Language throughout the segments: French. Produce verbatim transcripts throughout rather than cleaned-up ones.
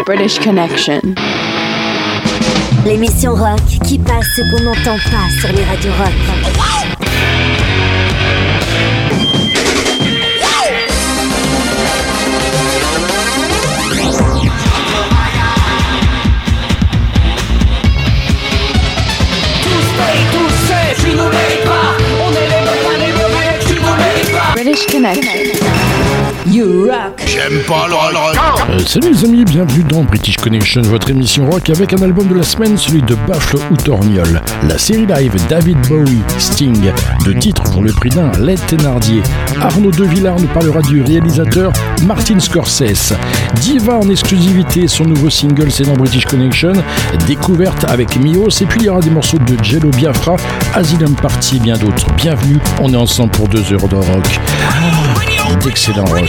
British Connection. L'émission rock qui passe ce qu'on n'entend pas sur les radios rock. British Connection. You rock. J'aime pas le rock. Euh, salut les amis, bienvenue dans British Connection, votre émission rock avec un album de la semaine, celui de Bafle ou Torgnole. La série live David Bowie, Sting, deux titres pour le prix d'un, Led Thénardier. Arnaud De Villard nous parlera du réalisateur Martin Scorsese. Diva en exclusivité, son nouveau single c'est dans British Connection, découverte avec Mios, et puis il y aura des morceaux de Jello Biafra, Asylum Party et bien d'autres. Bienvenue, on est ensemble pour deux heures de rock. Ah, d'excellent rock.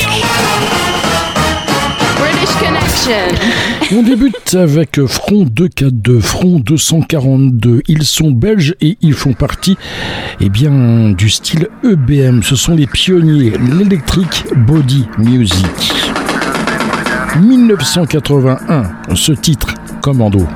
British Connection. On débute avec Front deux cent quarante-deux, Front deux cent quarante-deux. Ils sont belges et ils font partie eh bien, du style E B M. Ce sont les pionniers, l'Electric Body Music. dix-neuf cent quatre-vingt-un, ce titre, Commando.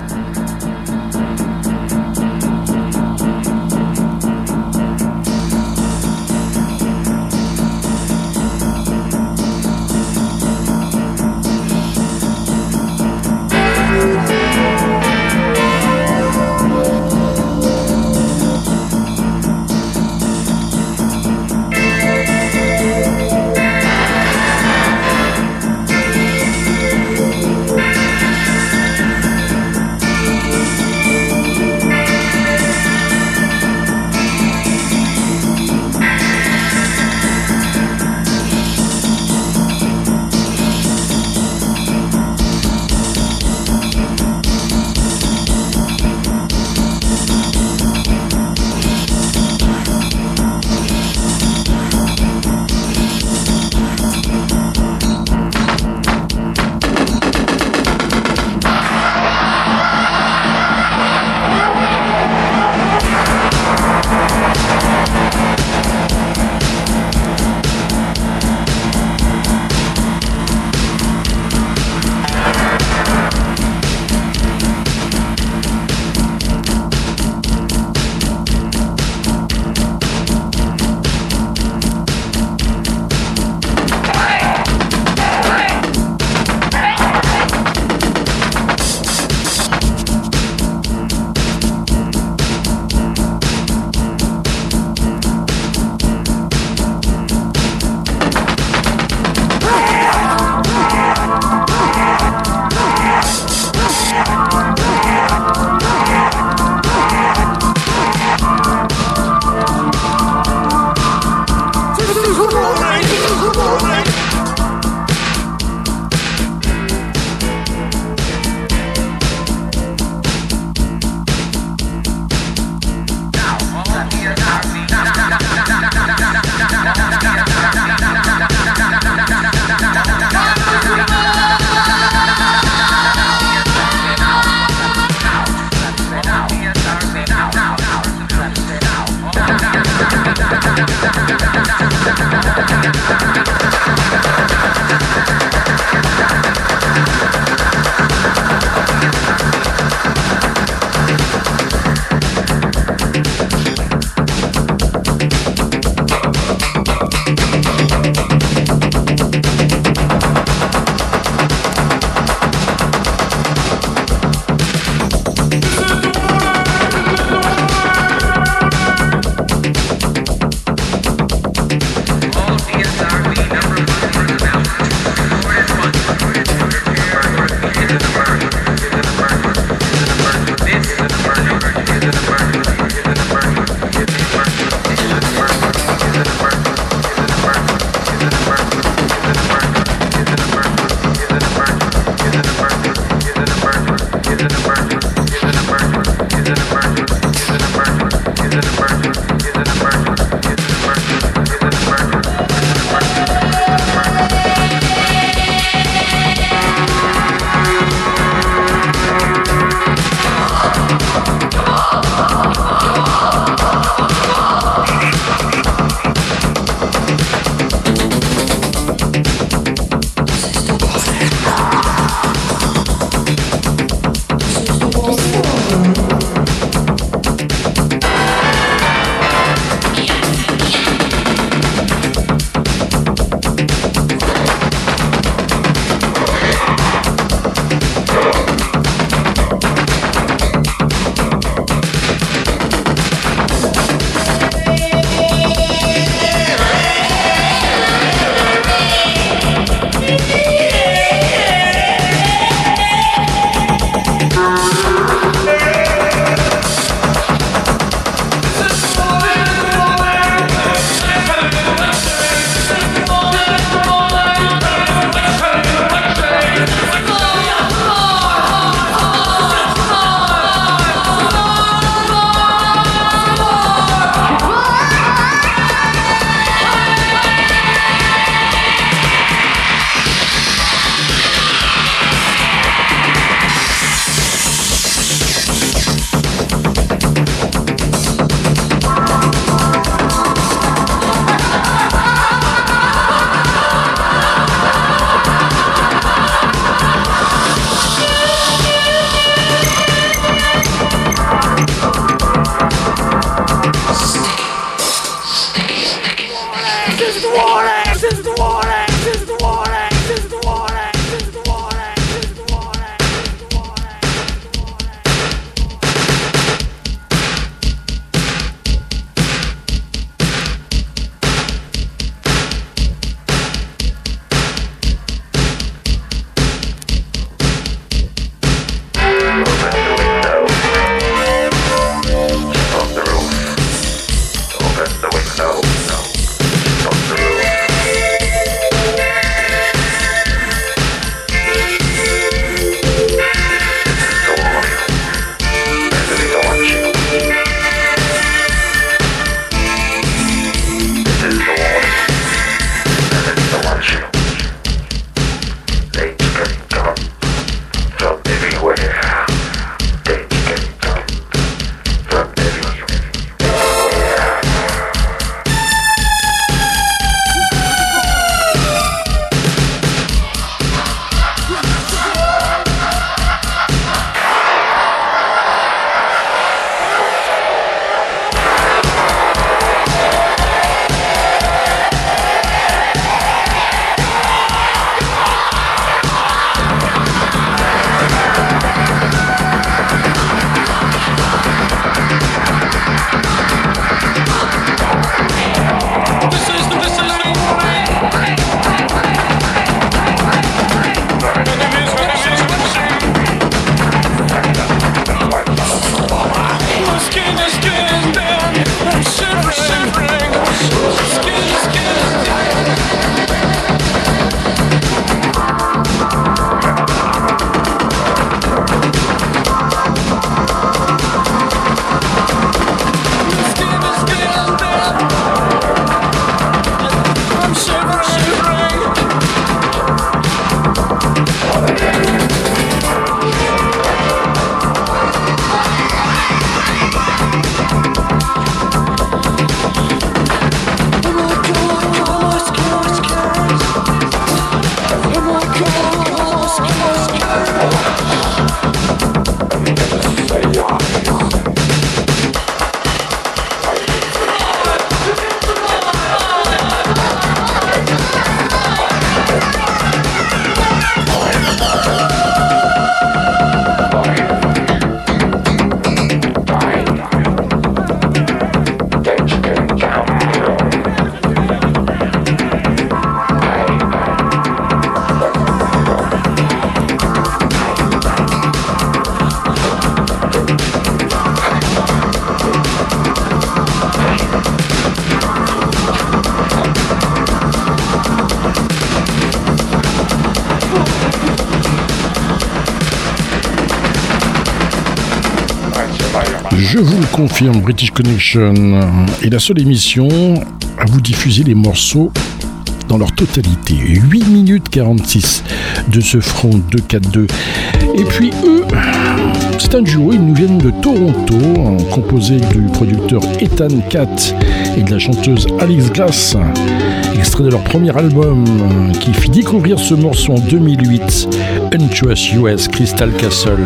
Je vous le confirme, British Connection est la seule émission à vous diffuser les morceaux dans leur totalité. huit minutes quarante-six de ce front deux quatre deux. Et puis eux, c'est un duo, ils nous viennent de Toronto, composé du producteur Ethan Katz et de la chanteuse Alice Glass, extrait de leur premier album qui fit découvrir ce morceau en deux mille huit, Untrust U S Crystal Castle.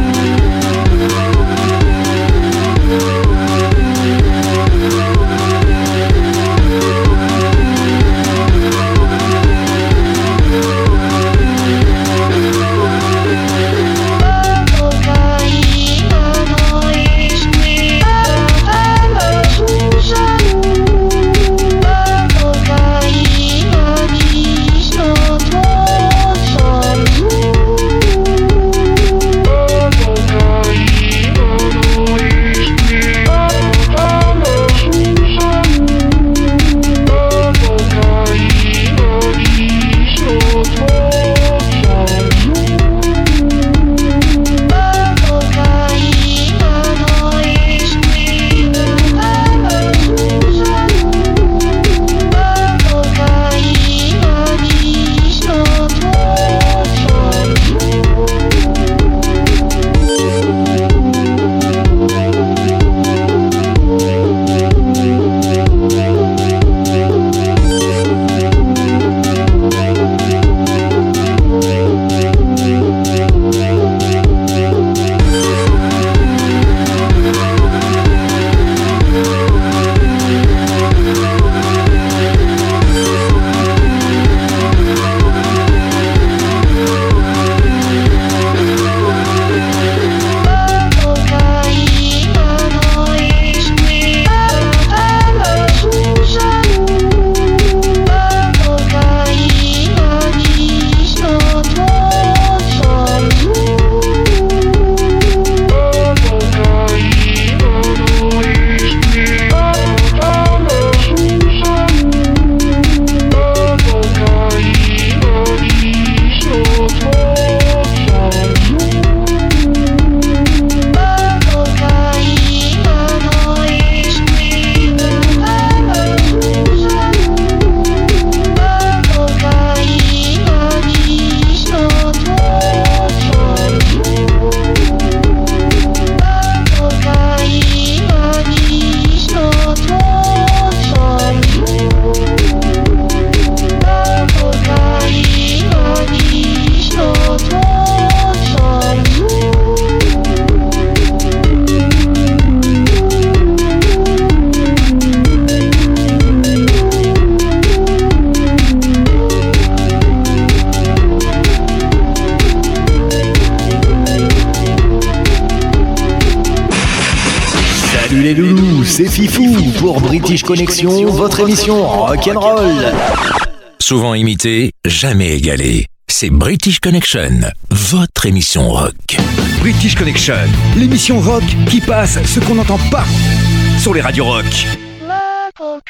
les loulous, c'est Fifou pour British Connection, votre émission rock'n'roll. Souvent imité, jamais égalé. C'est British Connection, votre émission rock. British Connection, l'émission rock qui passe ce qu'on n'entend pas sur les radios rock. La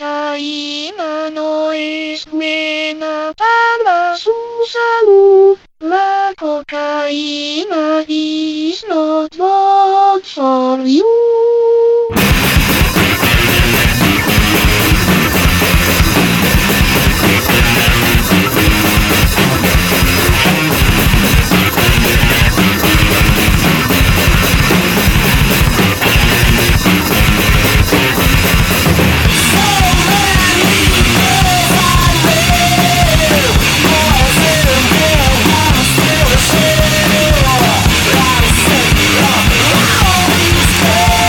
cocaïne noise me parla sous salou. La cocaïne is not good for you. All these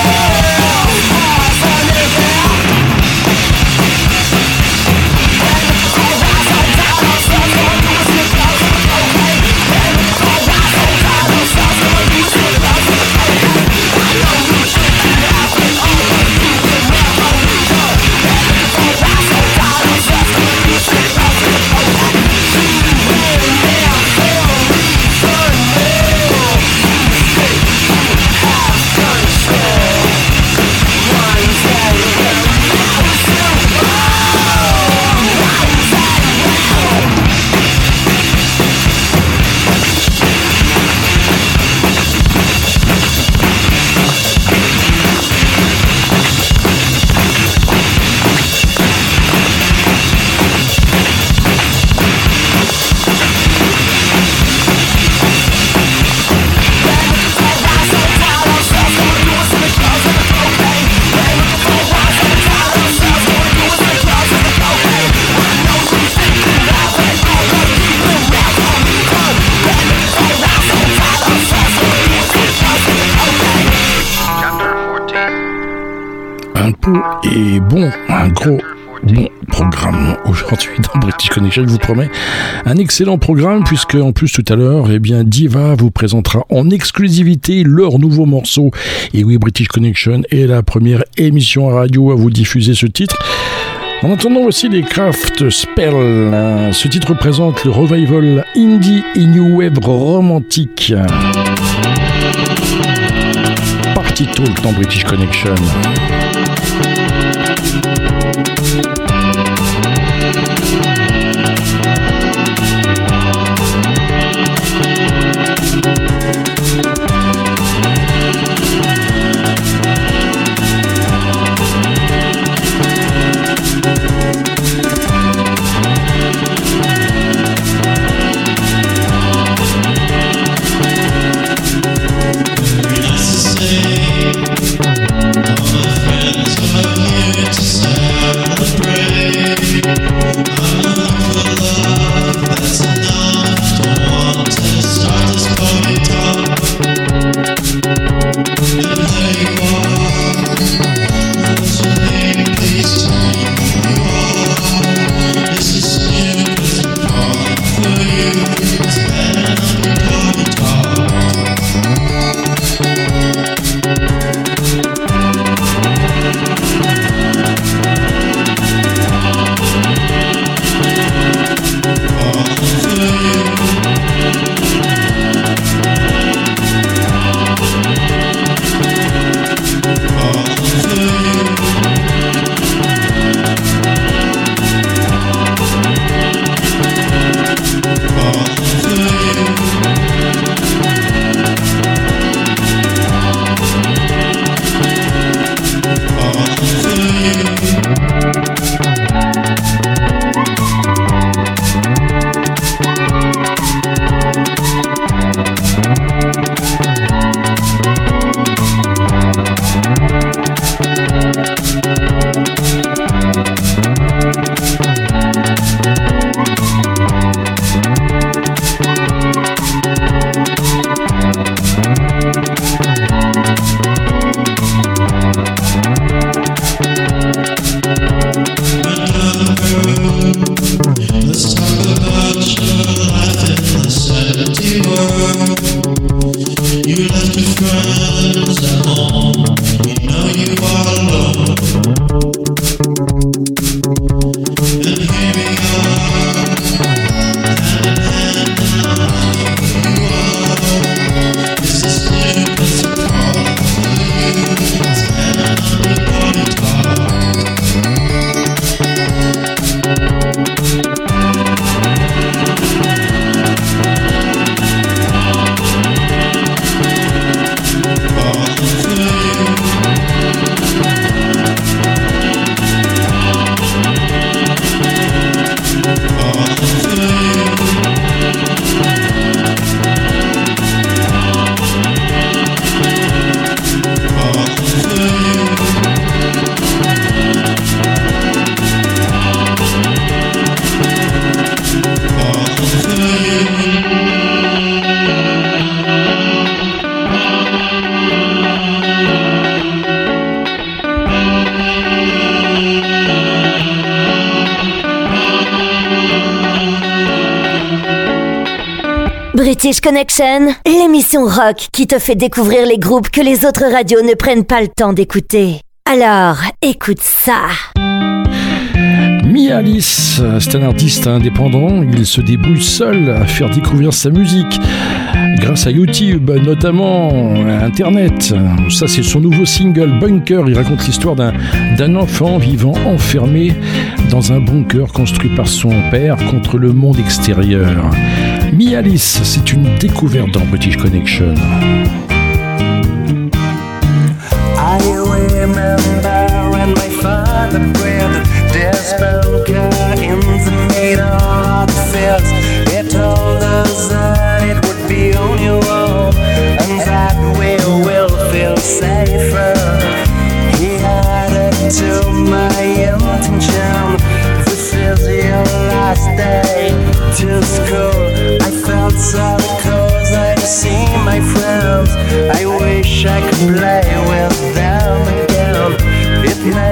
un beau et bon, un gros bon programme aujourd'hui dans British Connection, je vous promets un excellent programme, puisque en plus tout à l'heure, eh bien Diva vous présentera en exclusivité leur nouveau morceau. Et oui, British Connection est la première émission à radio à vous diffuser ce titre. En attendant, aussi les Craft Spell. Ce titre représente le revival indie et new wave romantique. Party Talk dans British Connection. British Connection, l'émission rock qui te fait découvrir les groupes que les autres radios ne prennent pas le temps d'écouter. Alors, écoute ça. Mia Alice, c'est un artiste indépendant, il se débrouille seul à faire découvrir sa musique grâce à YouTube, notamment Internet. Ça, c'est son nouveau single Bunker. Il raconte l'histoire d'un, d'un enfant vivant enfermé dans un bunker construit par son père contre le monde extérieur. Mia Alice, c'est une découverte dans British Connection. I remember when my father built this bunker in the middle of the fields. He told us that it would be on your own and that we will feel safer. He added to my intention, this is your last day to school. I felt sad cause I see my friends. I wish I could play with them again. It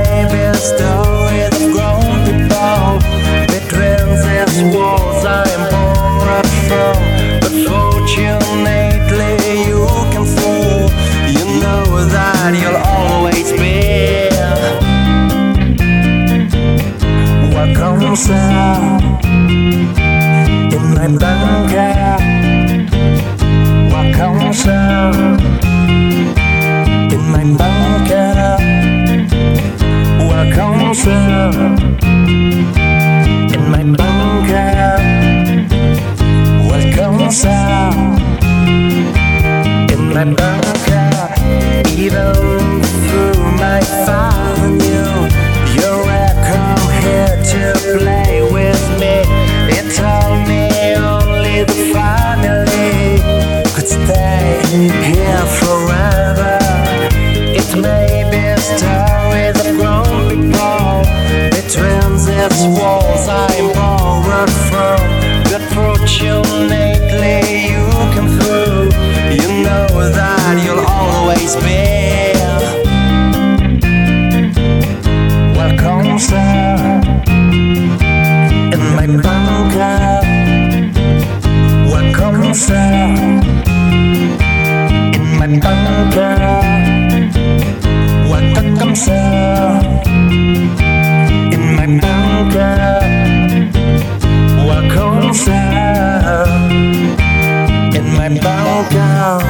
that you'll always be. Welcome, sir, in my bunker. Welcome, sir, in my bunker. Welcome, sir, in my bunker. Welcome, sir, in my bunker. Even through my father knew you're welcome here to play with me. It told me only the family could stay here forever. It may be stories of grown people between these walls I'm borrowed from. But fortunately you come through. You know that you'll always be. Welcome, sir, in my bunker. Welcome, sir, in my bunker. Welcome, sir, in my bunker. Welcome, sir, in my bunker.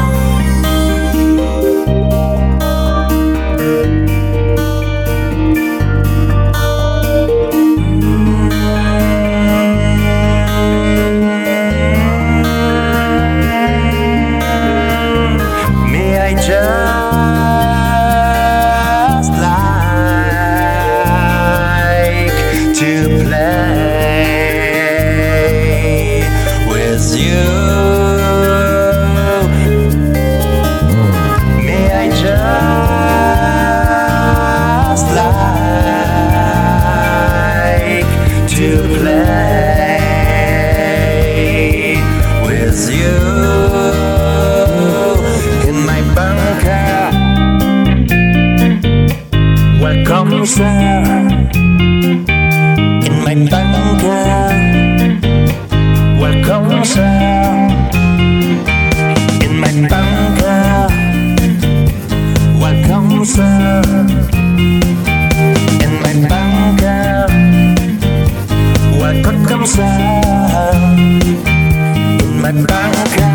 Welcome, sir, in my bunker. Welcome, sir, in my bunker. Welcome, sir, in my bunker. Welcome, sir, in my bunker.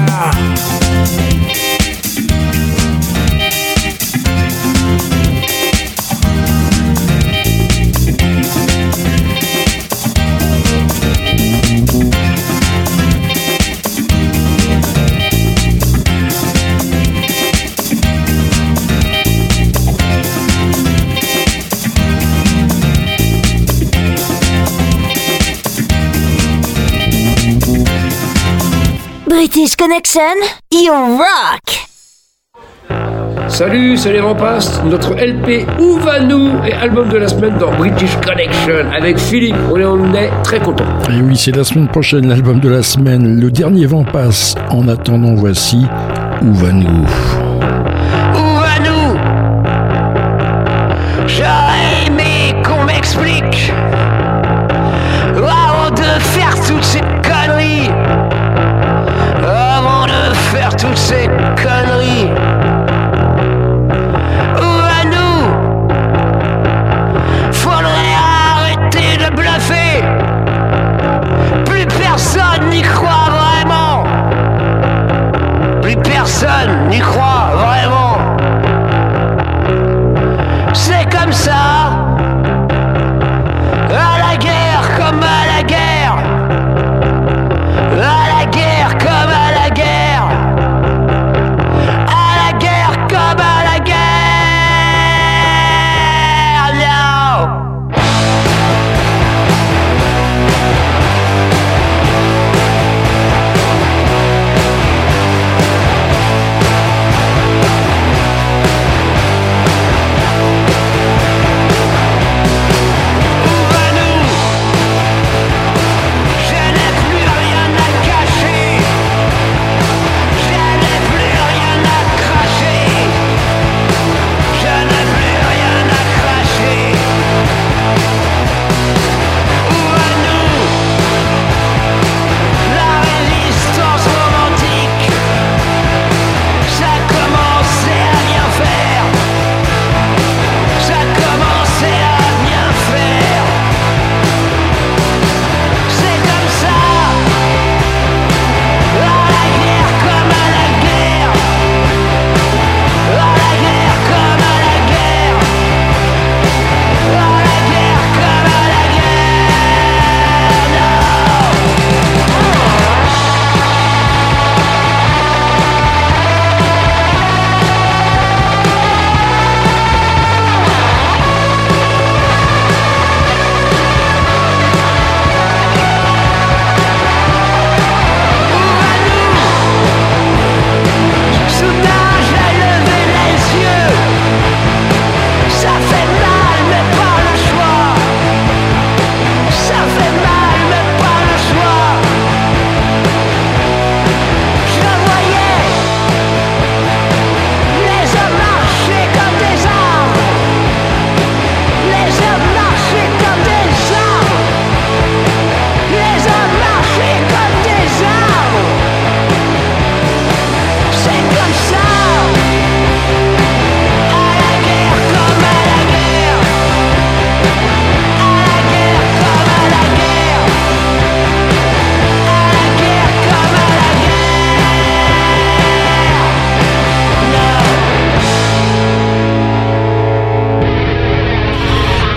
British Connection, you rock! Salut, c'est les Rampasses, notre L P Où va-nous et album de la semaine dans British Connection avec Philippe. On en est très content. Et oui, c'est la semaine prochaine, l'album de la semaine. Le dernier vent passe. En attendant, voici Où va-nous. Où va-nous? J'aurais aimé qu'on m'explique avant de faire toutes ces conneries. Avant de faire toutes ces conneries. Où va-nous? Faudrait arrêter de bluffer. Plus personne n'y croit vraiment. Plus personne n'y croit vraiment. C'est comme ça. À la guerre comme à la guerre. À la guerre comme à la guerre. À la guerre comme à la guerre. No.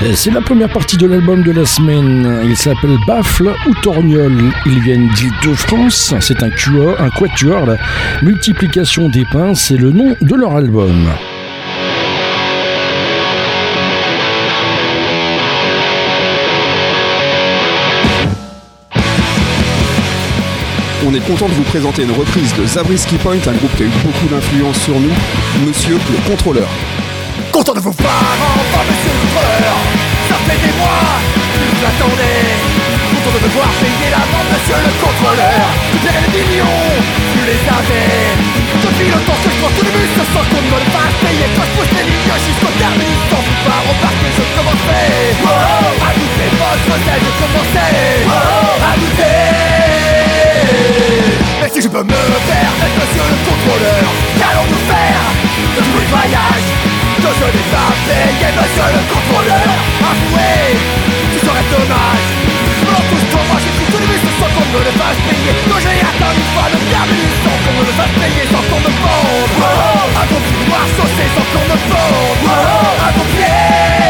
C'est la première partie de l'album de la semaine. Il s'appelle Baffle ou Torgnole. Ils viennent d'Île-de-France. C'est un quatuor, un quatuor. La multiplication des pains, c'est le nom de leur album. On est content de vous présenter une reprise de Zabriskie Point, un groupe qui a eu beaucoup d'influence sur nous, Monsieur le Contrôleur. Content de vous voir enfin, Monsieur le Contrôleur. Ça fait des mois que vous l'attendez. Content de me voir payer la vente, Monsieur le Contrôleur. Vous paierez les millions, vous les avez. Depuis le temps que je prends tous les bus, sans qu'on me le fasse payer. Quand je pousse les lignes jusqu'au terminus, sans vous pas remarquer, je commencerai. Oh, à goûter votre aide de commencer. Oh, à goûter. Mais si je peux me permettre, Monsieur le Contrôleur, qu'allons-nous faire de tout le voyage que je n'ai pas payé, Monsieur le Contrôleur? Avouez, ce serait dommage. Je me repousse pour moi, j'ai pris tous les bus sans qu'on me le fasse payer. Que j'ai atteint une fois le terminus sans qu'on me le fasse payer, sans qu'on me fonde. Oh, à ton pouvoir saucer sans qu'on me fonde. Oh, à ton pied.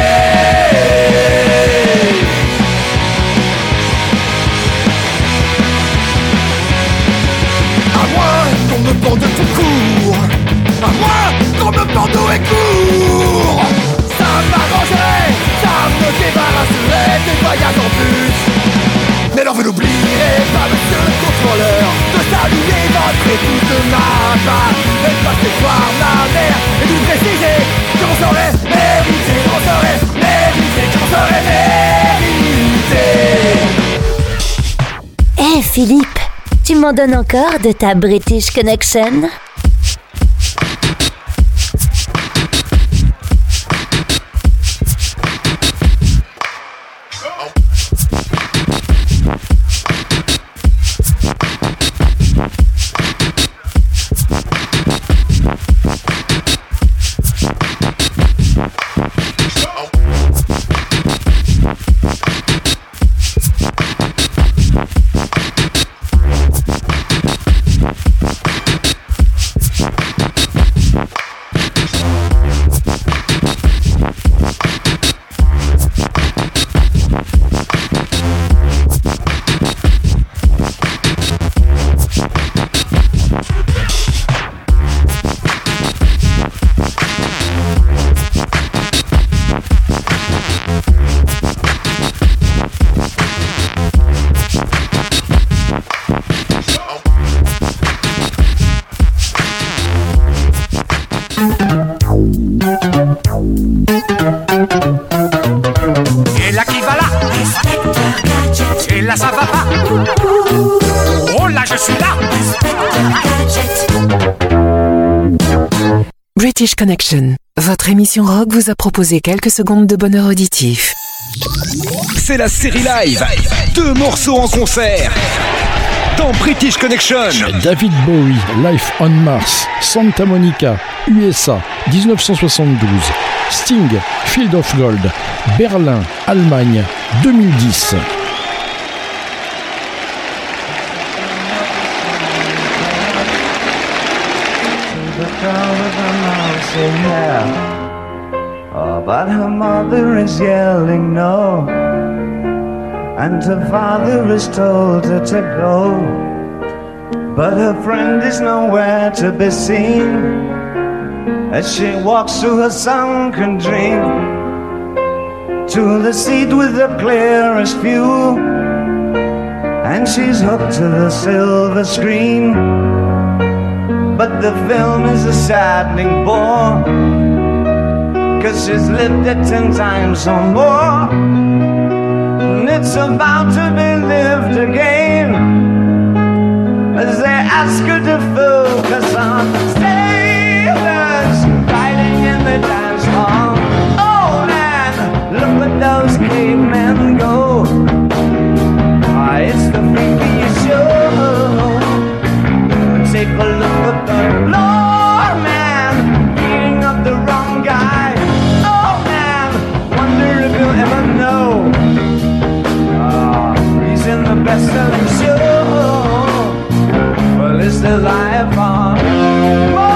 Qu'on me pende tout court, à moins qu'on me pende au court. Ça m'arrangerait, ça me débarrasserait des voyages en bus. Mais alors vous n'oublierez pas, Monsieur le Contrôleur, de saluer votre épouse de ma part, et de passer voir ma mère, et de vous préciser que mon serait mérité, que mon serait mérité, que mon serait mérité. Eh hey, Philippe, tu m'en donnes encore de ta British Connection? Et là qui va là? Et là ça va pas? Oh là je suis là! British Connection, votre émission rock vous a proposé quelques secondes de bonheur auditif. C'est la série live, deux morceaux en concert dans British Connection. David Bowie, Life on Mars, Santa Monica, U S A, dix-neuf cent soixante-douze. Sting, Field of Gold, Berlin, Allemagne, deux mille dix. Oh, but her mother is yelling no, and her father is told her to go, but her friend is nowhere to be seen as she walks through her sunken dream to the seat with the clearest view, and she's hooked to the silver screen. But the film is a saddening bore, 'cause she's lived it ten times or more, and it's about to be lived again as they ask her to focus on sailors riding in the dance hall. Oh man, look at those cavemen go. Ah, it's the freakiest show. Take a look at the Lord, man, beating up the wrong guy. Oh man, wonder if you'll ever know. Ah, he's in the best-selling show. Well, it's the life on. Whoa.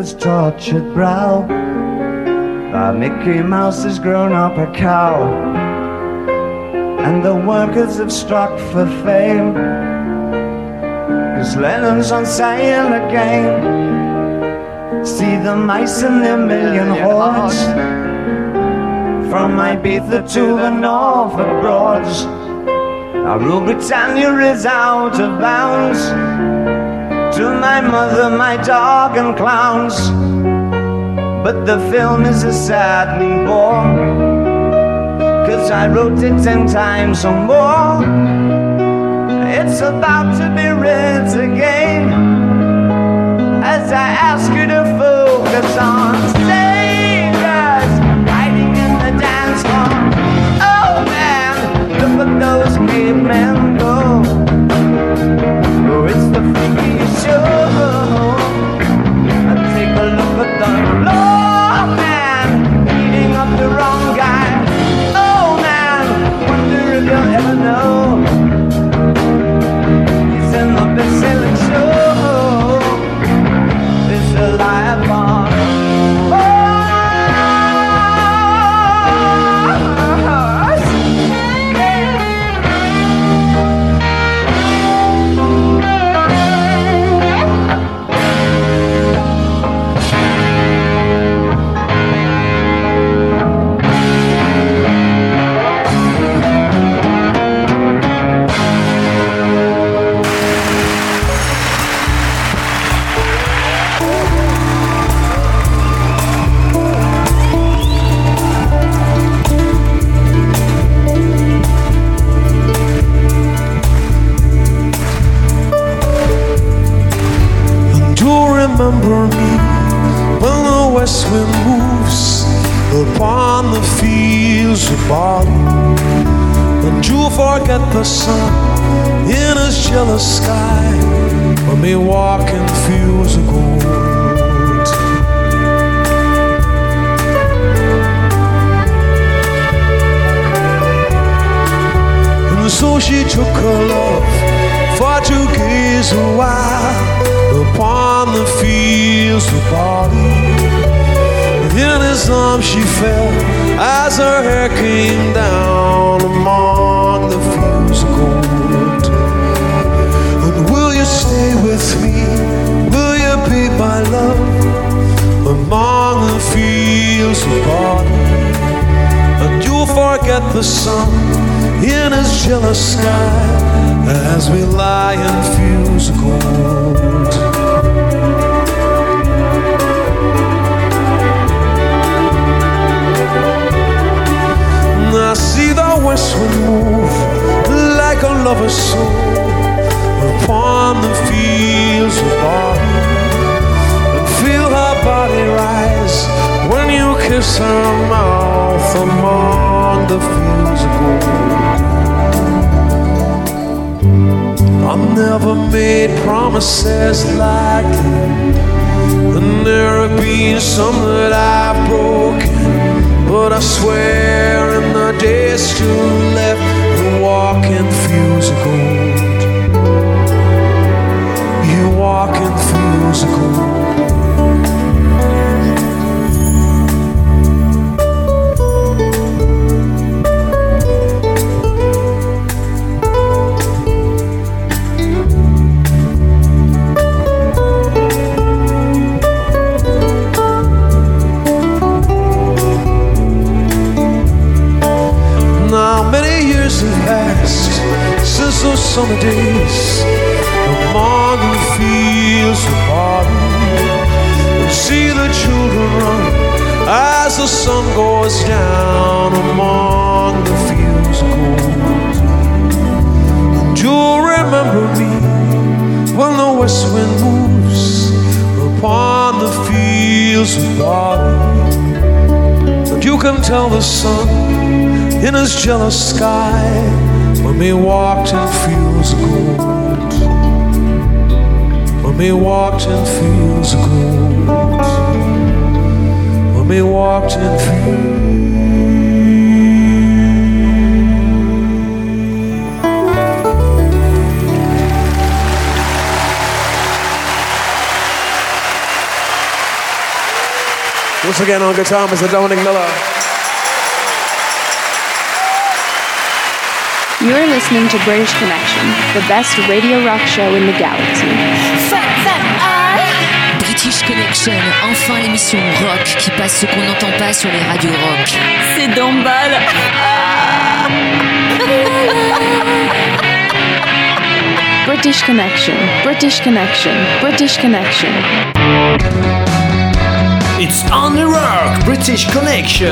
his tortured brow. While Mickey Mouse has grown up a cow, and the workers have struck for fame, 'cause Lennon's on sale again. See the mice in their million hordes, from Ibiza to the Norfolk Broads. Now Rule Britannia is out of bounds, to my mother, my dog and clowns. But the film is a saddening bore, 'cause I wrote it ten times or more. It's about to be read again, as I ask you to focus on strangers hiding in the dance floor. Oh man, look at those cavemen go. Oh, it's the freaky show. Take a look at the law man beating up the wrong guy. Oh man, wonder if you'll ever know he's in the best-selling show. It's a live on. Remember me when the west wind moves upon the fields of barley, and you'll forget the sun in his jealous sky when we walk in fields of gold. And so she took her love for to gaze a while upon the fields of barley. In his arms she fell as her hair came down among the fields of gold. And will you stay with me? Will you be my love among the fields of barley? And you'll forget the sun in his jealous sky as we lie in fields of gold. I see the west wind move like a lover's soul upon the fields of barley, and feel her body rise when you kiss her mouth among the fields of gold. I've never made promises like that, and there have been some that I've broken, but I swear in the days to left you walk in fields of gold. You walk in fields of gold. Since those summer days among the fields of barley, and see the children run as the sun goes down among the fields of gold. And you'll remember me when the west wind moves upon the fields of barley, and you can tell the sun in his jealous sky when we walked in fields of gold. When we walked in fields of gold. When we walked in fields. Once again on guitar, Mister Dominic Miller. You're listening to British Connection, the best radio rock show in the galaxy. British Connection, enfin l'émission rock qui passe ce qu'on n'entend pas sur les radios rock. C'est d'emballe. British Connection, British Connection, British Connection. It's on the rock, British Connection.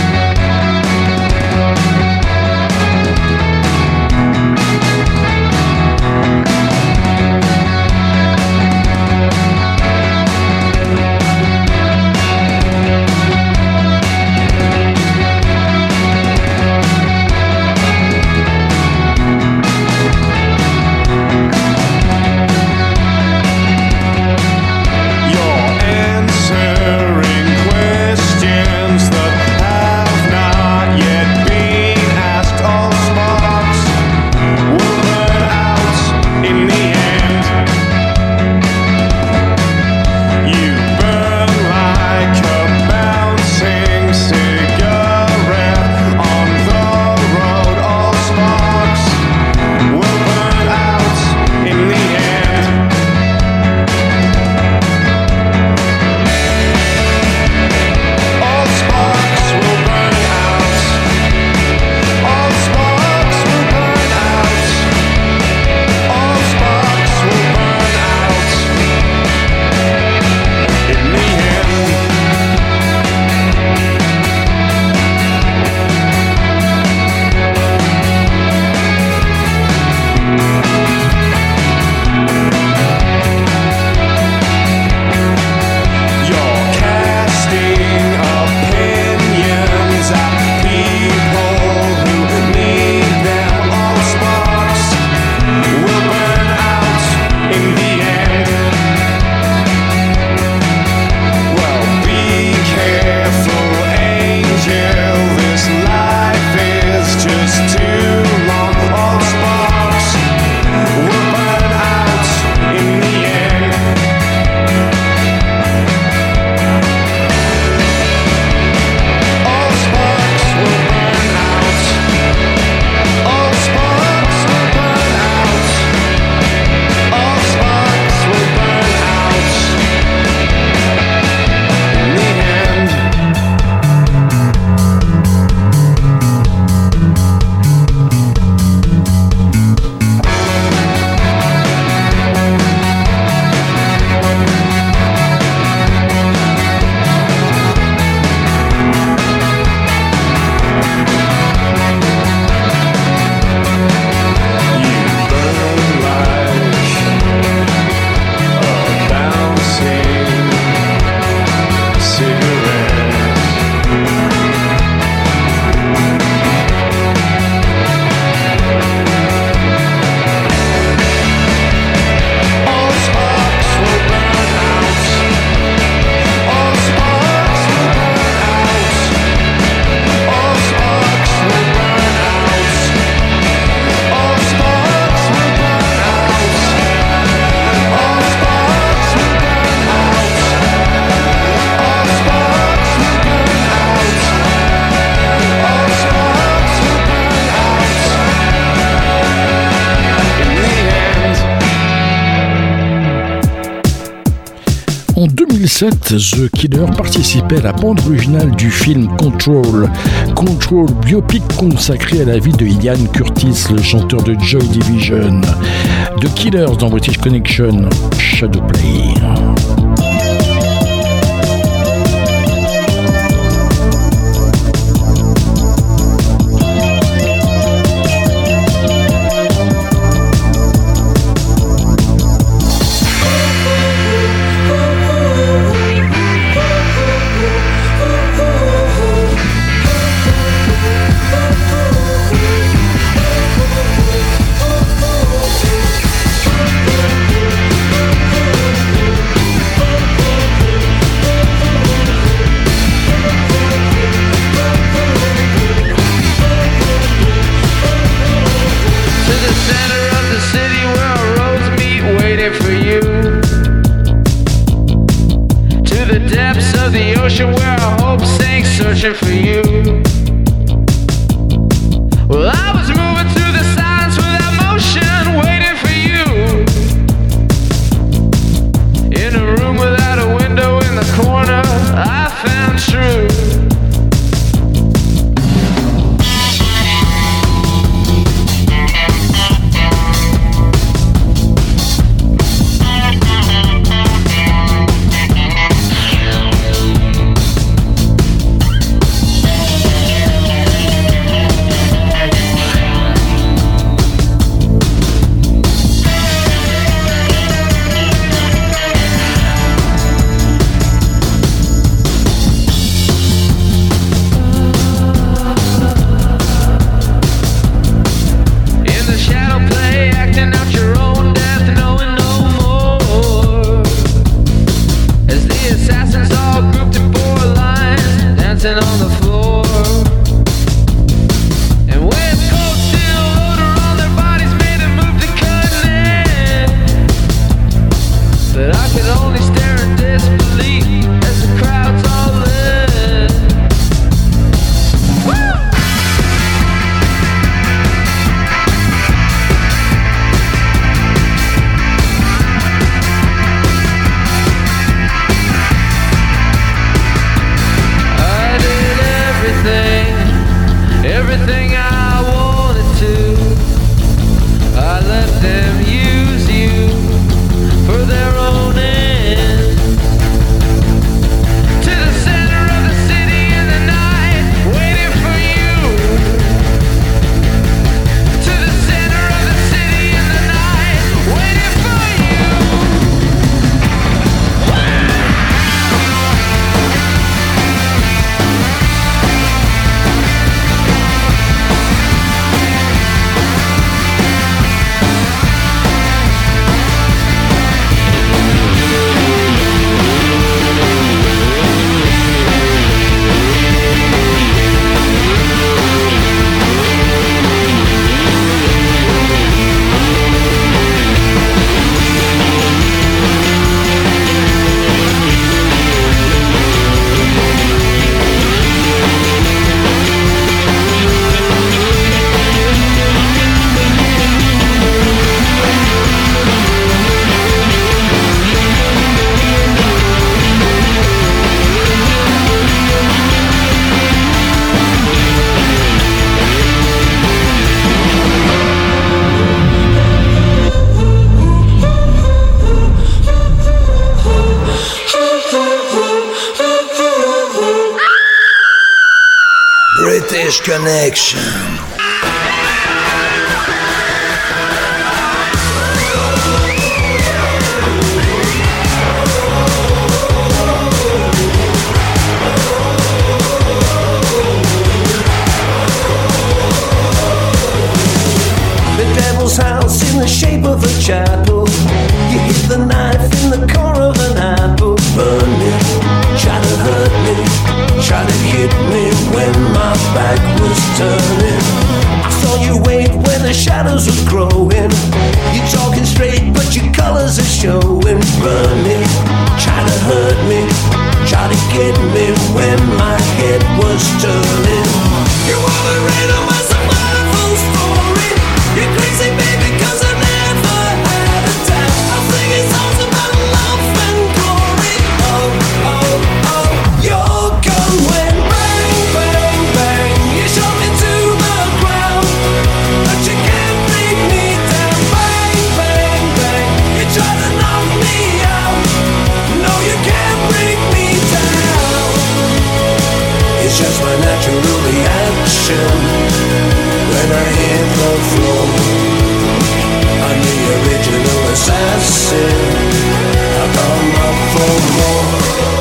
En deux mille sept, The Killers participait à la bande originale du film Control. Control, biopic consacré à la vie de Ian Curtis, le chanteur de Joy Division. The Killers dans British Connection, Shadowplay. Connection. House in the shape of a chapel. You hit the knife in the core of an apple. Burn me, try to hurt me, try to hit me when my back was turning. I saw you wait when the shadows were growing. You're talking straight but your colors are showing. Burn me, try to hurt me, try to get me when my head was turning. You wanna read on my survival story? You're crazy, baby, cause I never had a time. I'm singing songs about love and glory. Oh, oh, oh, your gun went bang, bang, bang. You shot me to the ground, but you can't bring me down. Bang, bang, bang. You try to knock me out. No, you can't bring me down. It's just my natural reaction when I hit the floor. I'm the original assassin. I come up for more.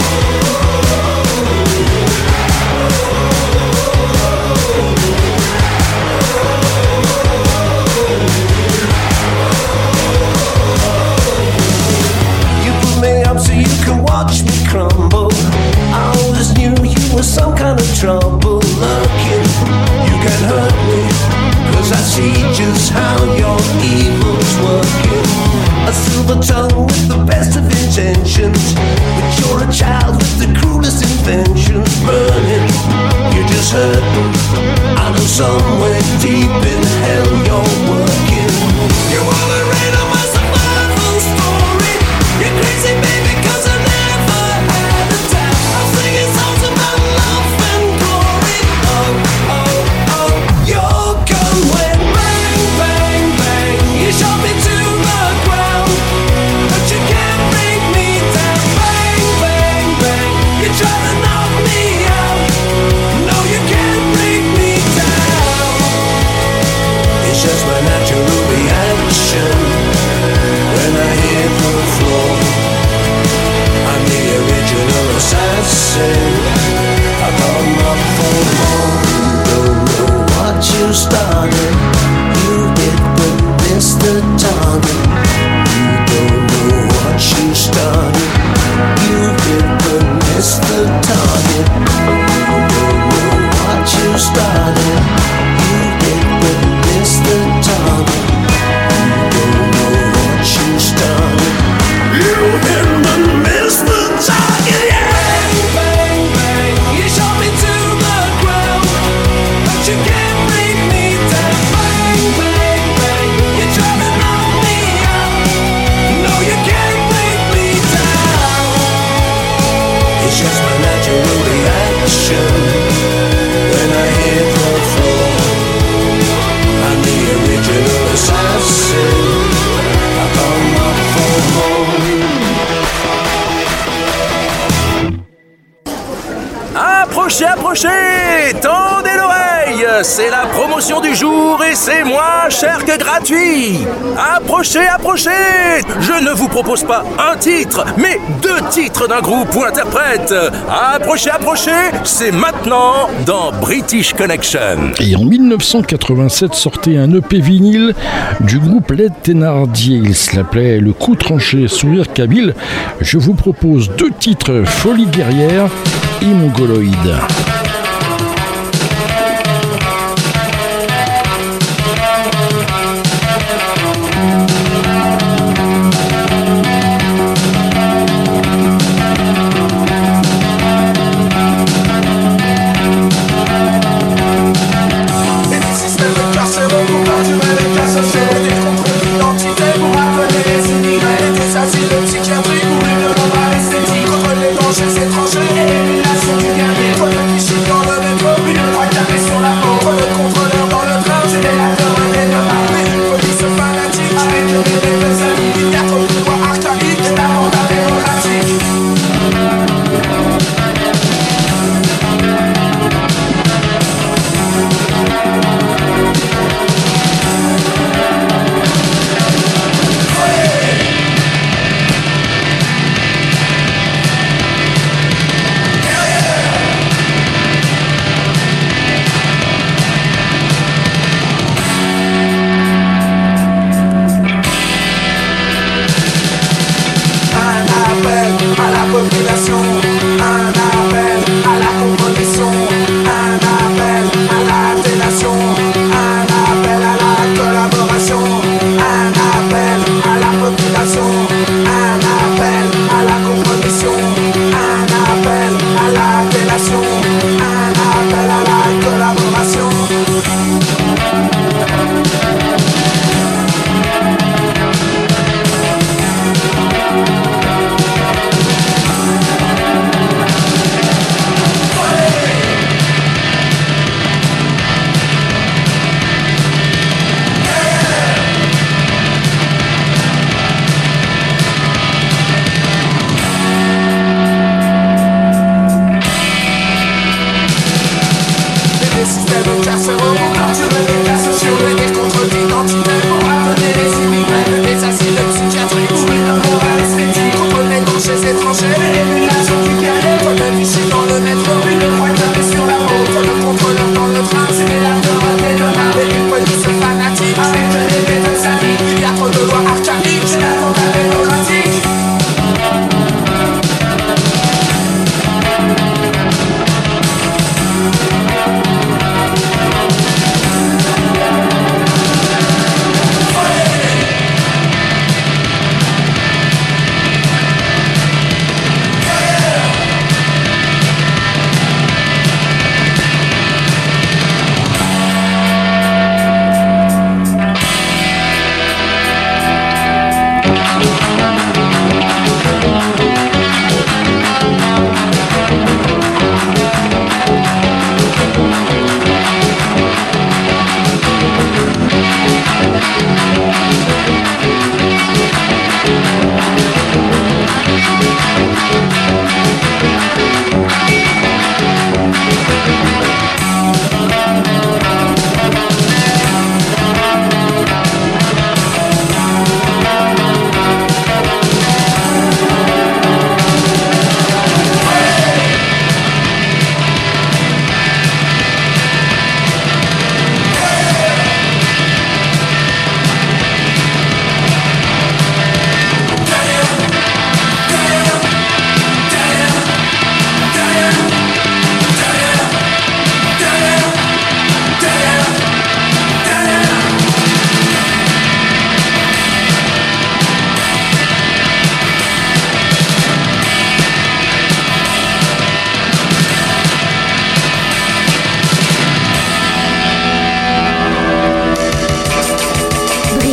You put me up so you can watch me crumble. I always knew you were some kind of trouble. Looking, you can hurt me, cause I see just how your evil's working. A silver tongue with the best of intentions, but you're a child with the cruelest inventions. Burning, you're just hurting. I know somewhere deep in hell you're working. You wanna read on my survival story? You're crazy, baby, cause I never had a time. I'm singing songs about love and glory. Oh, oh, oh, your gun went bang, bang, bang. You shot me to the ground, but you can't bring me down. Bang, bang, bang. You try to knock me out. No, you can't bring me down. It's just my natural reaction when I hit the floor. I'm the original assassin. I come up for more. Don't know what you started. You did but missed the target. You don't know what you started. You did but missed the target. You don't know what you started. You did but missed the target. You don't know what you started. You did but missed the target. Yeah. Bang, bang, you shot me to the ground, but you can't bring me down. Bang, bang, bang, you try to knock me out. No, you can't bring me down. It's just my natural reaction when I hit the floor. I'm the original assassin. I come up for more. Approchez, approchez, tendez l'oreille, c'est la promotion du jour et c'est moins cher que gratuit. Approchez, approchez, je ne vous propose pas un titre, mais deux titres d'un groupe ou interprète. Approchez, approchez, c'est maintenant dans British Connection. Et en mille neuf cent quatre-vingt-sept sortait un E P vinyle du groupe Les Thénardier. Il s'appelait Le Coup Tranché, Sourire Kabyle. Je vous propose deux titres, Folie guerrière et Mongoloïde. Psychiatrie, contre les dangers étrangers, élimination du guerrier, contre le cliché.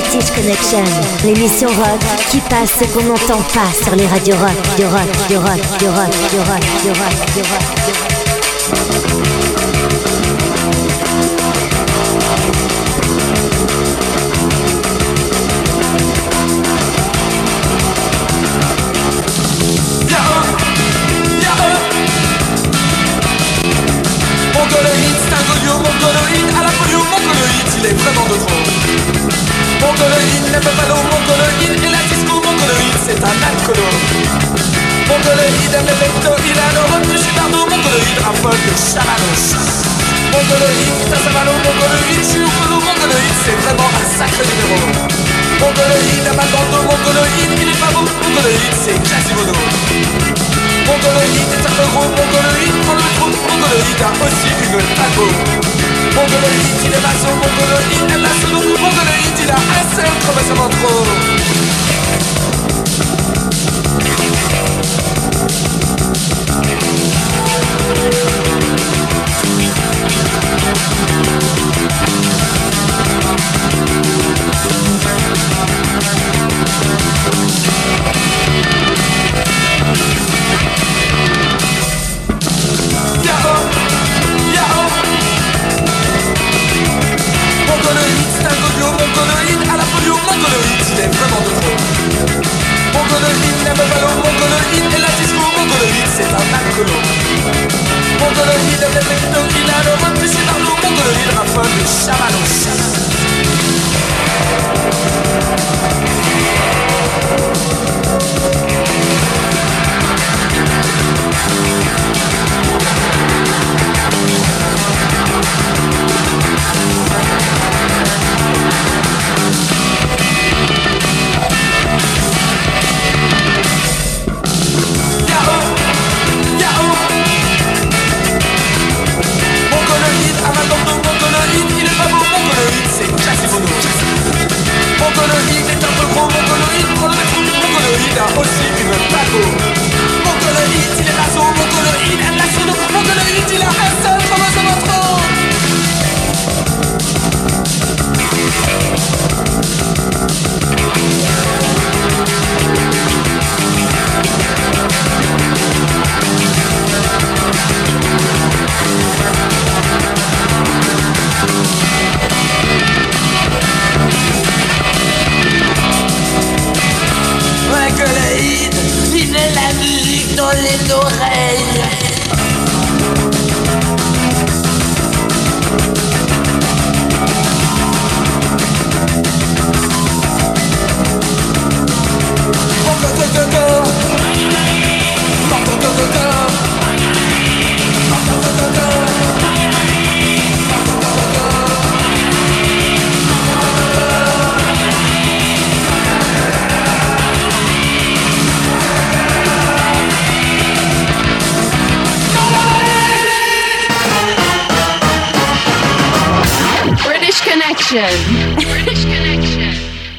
British Connection, l'émission rock qui passe ce qu'on n'entend pas sur les radios rock, de rock, de rock, de rock, de rock, de rock, de rock, de rock. Mongoloïde, c'est un golio, mongoloïde, à la polio, mongoloïde, il est vraiment de trop. Mongoloïde, la buffalo, mongoloïde, et la disco, mongoloïde, c'est un alcoolo. Mongoloïde, aime les vectos, il a le rôle de Chitardo, mongoloïde, raffole de chamanos. Mongoloïde, c'est un savalo, mongoloïde, chioucolo, mongoloïde, c'est vraiment un sacré numéro. Mongoloïde, à Malbando, mongoloïde, il est pas beau, mongoloïde, c'est Quasimodo. Mongoloïde est un peu gros, mongoloïde, prends le trou, mongoloïde a aussi une taco. Mongoloïde, il est maçon, mongoloïde, aime la solo, mongoloïde, il a un seul chromosome en trop. Mongoloïde, à la polio, mongoloïde, il est vraiment de trop. Mongoloïde, la buffalo, mongoloïde, et la disco, mongoloïde, c'est un alcoolo. Mongoloïde, aime les vectos, il a le rôle de Chitardo, mongoloïde, raffole de chamanos. Mongoloïde est un peu gros, mongoloïde, prends le trou, mongoloïde a aussi une taco. Mongoloïde, il est maçon, mongoloïde, aime la solo, mongoloïde, il a un seul chromosome en trop. Mongoloïde, il met la musique dans les oreilles. British Connection. British Connection.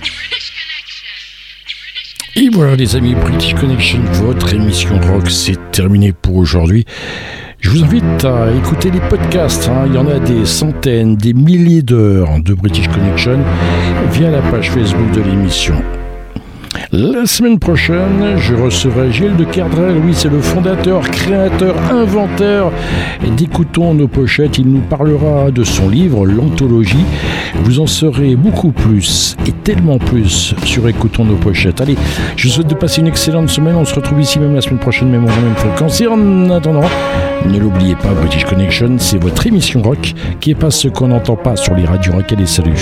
Et voilà les amis, British Connection, votre émission rock, c'est terminé pour aujourd'hui. Je vous invite à écouter les podcasts, hein. Il y en a des centaines, des milliers d'heures de British Connection via la page Facebook de l'émission. La semaine prochaine, je recevrai Gilles de Kerdrel. Oui, c'est le fondateur, créateur, inventeur d'Écoutons nos pochettes. Il nous parlera de son livre, l'anthologie. Vous en saurez beaucoup plus et tellement plus sur Écoutons nos pochettes. Allez, je vous souhaite de passer une excellente semaine. On se retrouve ici même la semaine prochaine, même en même fréquence. Et en attendant, ne l'oubliez pas, British Connection, c'est votre émission rock qui est pas ce qu'on n'entend pas sur les radios rock. Allez, salut.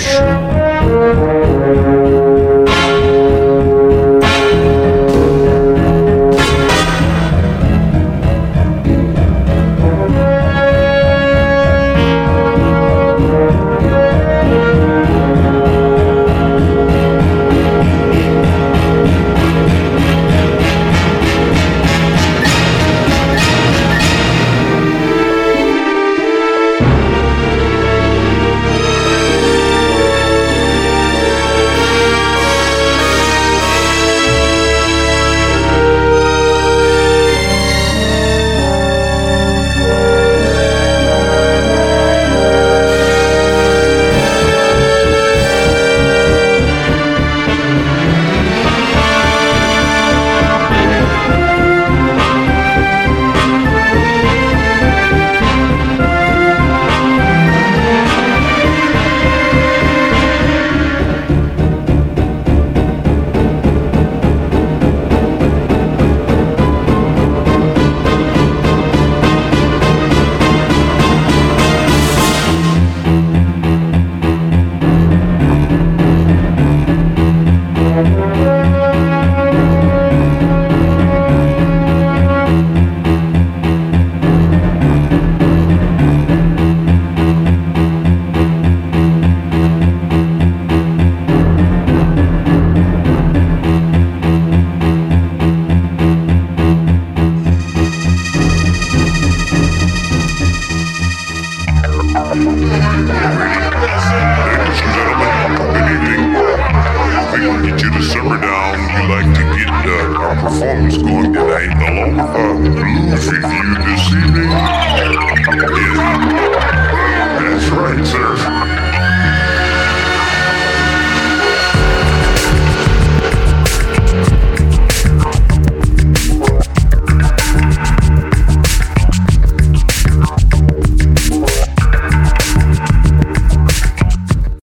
losing you.